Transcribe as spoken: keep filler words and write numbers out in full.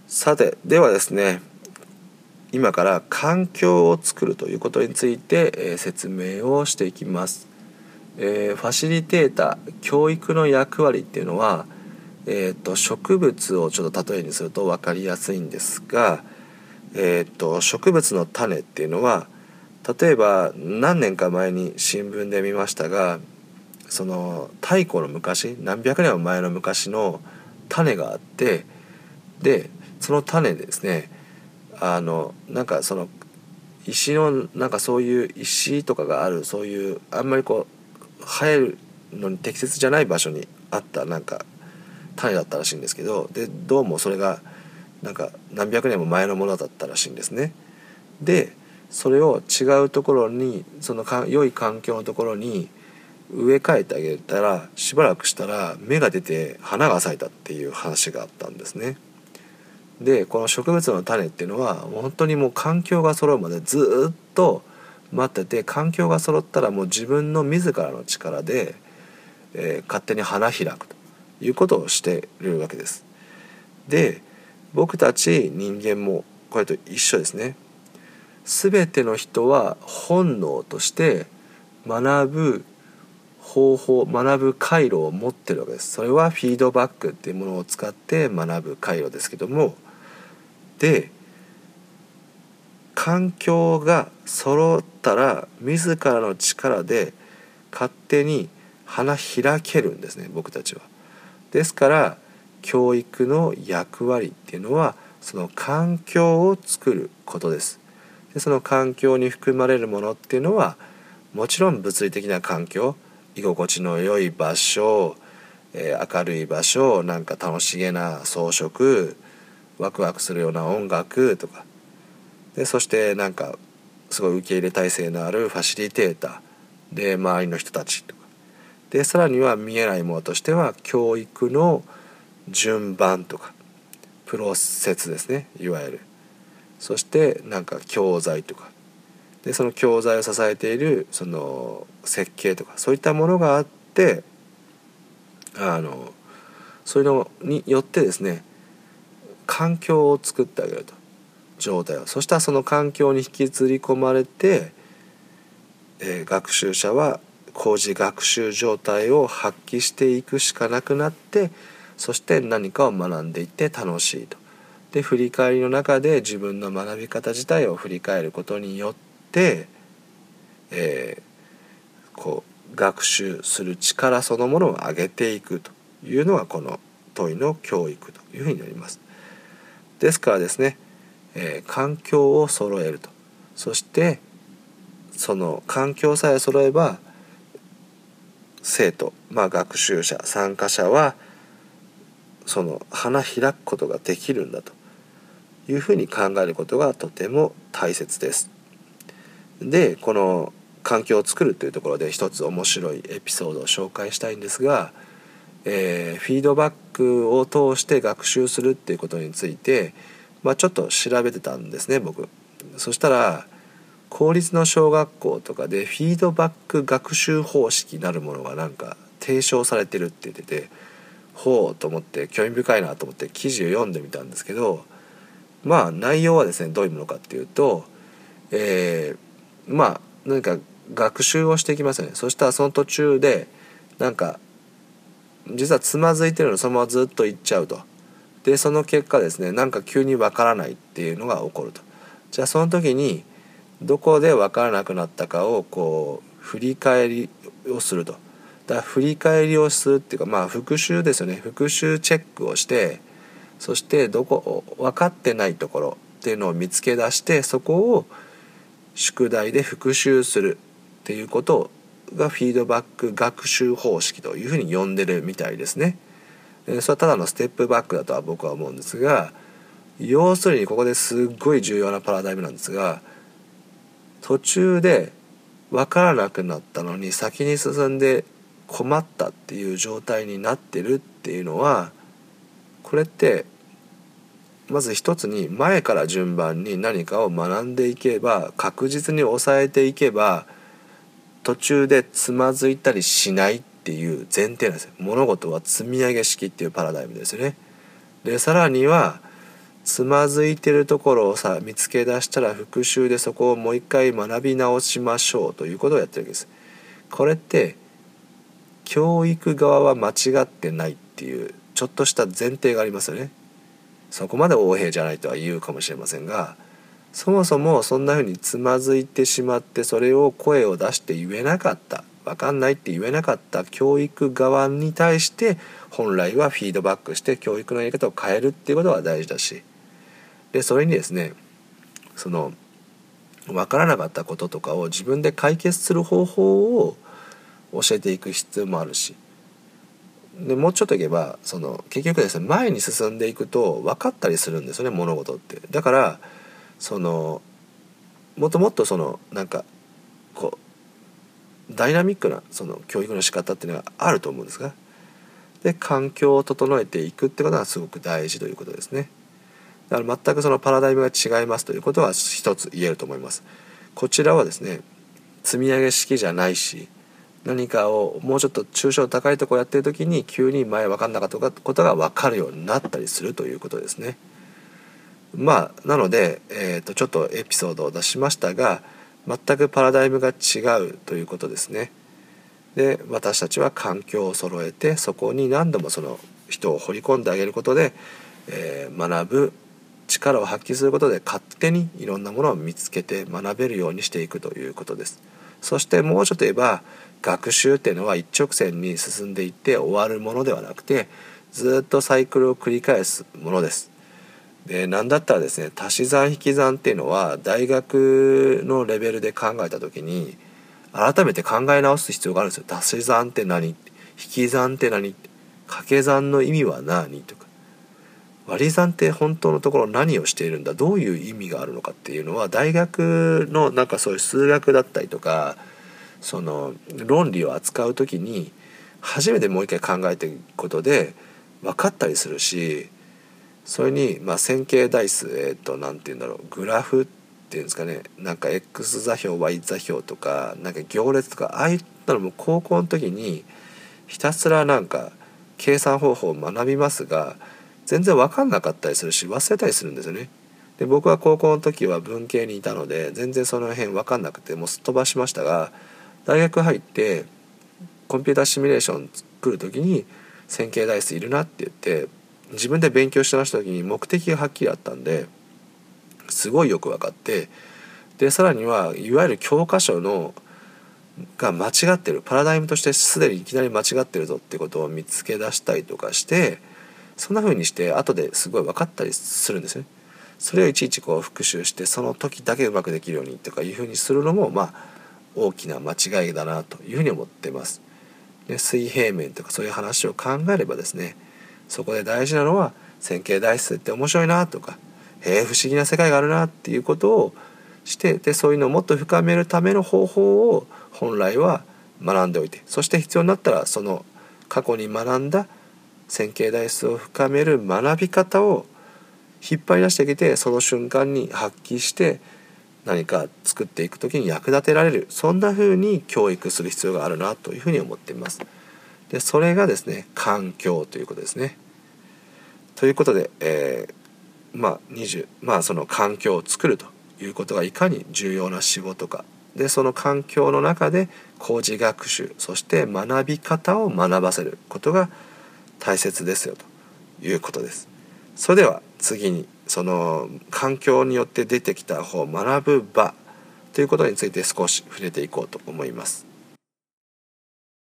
さて、ではですね、今から環境を作るということについて、えー、説明をしていきます。えー、ファシリテーター、教育の役割っていうのは、えー、と植物をちょっと例えにすると分かりやすいんですが、えー、と植物の種っていうのは、例えば何年か前に新聞で見ましたが、その太古の昔、何百年も前の昔の種があって、でその種でですね、あのなんかその石のなんかそういう石とかがある、そういうあんまりこう生えるのに適切じゃない場所にあったなんか種だったらしいんですけど、でどうもそれがなんか何百年も前のものだったらしいんですね。でそれを違うところに、そのか良い環境のところに植え替えてあげたら、しばらくしたら芽が出て花が咲いたっていう話があったんですね。でこの植物の種っていうのは本当にもう環境が揃うまでずっと待ってて、環境が揃ったらもう自分の自らの力で、えー、勝手に花開くということをしているわけです。で僕たち人間もこれと一緒ですね。全ての人は本能として学ぶ方法、学ぶ回路を持ってるわけです。それはフィードバックっていうものを使って学ぶ回路ですけども、で環境が揃ったら自らの力で勝手に花開けるんですね、僕たちは。ですから教育の役割っていうのはその環境を作ることです。でその環境に含まれるものっていうのは、もちろん物理的な環境、居心地の良い場所、えー、明るい場所、なんか楽しげな装飾、ワクワクするような音楽とかで、そしてなんかすごい受け入れ体制のあるファシリテーターで、周りの人たちとかで、さらには見えないものとしては教育の順番とかプロセスですね、いわゆる。そしてなんか教材とかで、その教材を支えているその設計とか、そういったものがあって、あのそういうのによってですね、環境を作ってあげると、状態を。そしたらその環境に引きずり込まれて、えー、学習者は高次学習状態を発揮していくしかなくなって、そして何かを学んでいって楽しいと。で振り返りの中で自分の学び方自体を振り返ることによって、えー、こう学習する力そのものを上げていくというのがこの問いの教育というふうになります。ですからですね、えー、環境を揃えると。そしてその環境さえ揃えば生徒、まあ、学習者参加者はその花開くことができるんだというふうに考えることがとても大切です。でこの環境を作るというところで一つ面白いエピソードを紹介したいんですが、えー、フィードバックを通して学習するっていうことについて、まあ、ちょっと調べてたんですね、僕。そしたら公立の小学校とかでフィードバック学習方式なるものがなんか提唱されてるって言ってて、ほうと思って興味深いなと思って記事を読んでみたんですけど、まあ内容はですね、どういうものかっていうと、えー、まあ何か学習をしていきますよね。そしたらその途中でなんか実はつまずいてるのそのままずっと行っちゃうと。でその結果ですね、なんか急にわからないっていうのが起こると。じゃあその時にどこで分からなくなったかをこう振り返りをすると。だから振り返りをするっていうか、まあ復習ですよね。復習チェックをして、そしてどこ分かってないところっていうのを見つけ出して、そこを宿題で復習するっていうことがフィードバック学習方式というふうに呼んでるみたいですね。それはただのステップバックだとは僕は思うんですが、要するにここですっごい重要なパラダイムなんですが、途中で分からなくなったのに先に進んで困ったっていう状態になってるっていうのは、これってまず一つに前から順番に何かを学んでいけば、確実に抑えていけば途中でつまずいたりしないっていう前提なんですよ。物事は積み上げ式っていうパラダイムですよね。でさらにはつまずいてるところをさ見つけ出したら復習でそこをもう一回学び直しましょうということをやってるわけです。これって教育側は間違ってないっていうちょっとした前提がありますよね。そこまで横柄じゃないとは言うかもしれませんが、そもそもそんな風につまずいてしまってそれを声を出して言えなかった、分かんないって言えなかった教育側に対して本来はフィードバックして教育のやり方を変えるっていうことが大事だし、でそれにですねその分からなかったこととかを自分で解決する方法を教えていく必要もあるし、でもうちょっと言えばその結局ですね前に進んでいくと分かったりするんですよね、物事って。だからそのもっともっとそのなんかこうダイナミックなその教育の仕方っていうのがあると思うんですが、で環境を整えていくってことがすごく大事ということですね。だから全くそのパラダイムが違いますということは一つ言えると思います。こちらはですね積み上げ式じゃないし、何かをもうちょっと抽象高いところやってる時に急に前分かんなかったことが分かるようになったりするということですね。まあなので、えー、とちょっとエピソードを出しましたが、全くパラダイムが違うということですね。で私たちは環境を揃えてそこに何度もその人を掘り込んであげることで、えー、学ぶ力を発揮することで勝手にいろんなものを見つけて学べるようにしていくということです。そしてもうちょっと言えば学習っていうのは一直線に進んでいって終わるものではなくて、ずっとサイクルを繰り返すものです。で何だったらですね足し算引き算っていうのは大学のレベルで考えた時に改めて考え直す必要があるんですよ。足し算って何、引き算って何、掛け算の意味は何とか、割り算って本当のところ何をしているんだ、どういう意味があるのかっていうのは大学のなんかそういう数学だったりとかその論理を扱う時に初めてもう一回考えていくことで分かったりするし、それにまあ線形代数、えっとなんて言うんだろう、グラフっていうんですかね、なんか X 座標 Y 座標とかなんか行列とかああいったのも高校の時にひたすらなんか計算方法を学びますが全然分かんなかったりするし忘れたりするんですよね。で僕は高校の時は文系にいたので全然その辺分かんなくてもうすっ飛ばしましたが、大学入ってコンピューターシミュレーション作る時に線形代数いるなって言って自分で勉強してました時に目的がはっきりあったんですごいよく分かって、でさらにはいわゆる教科書のが間違ってる、パラダイムとしてすでにいきなり間違ってるぞってことを見つけ出したりとかして、そんな風にして後ですごい分かったりするんですよね。それをいちいちこう復習してその時だけうまくできるようにとかいう風にするのもまあ大きな間違いだなというふうに思っています。で水平面とかそういう話を考えればですね、そこで大事なのは線形代数って面白いなとか、へえ不思議な世界があるなっていうことをして、でそういうのをもっと深めるための方法を本来は学んでおいて、そして必要になったらその過去に学んだ線形代数を深める学び方を引っ張り出してきて、その瞬間に発揮して何か作っていくときに役立てられる、そんな風に教育する必要があるなというふうに思っています。でそれがですね環境ということですね。ということで、えー、まあにじゅうまあその環境を作るということがいかに重要な仕事かで、その環境の中で工事学習、そして学び方を学ばせることが大切ですよということです。それでは次にその環境によって出てきた方、学ぶ場ということについて少し触れていこうと思います。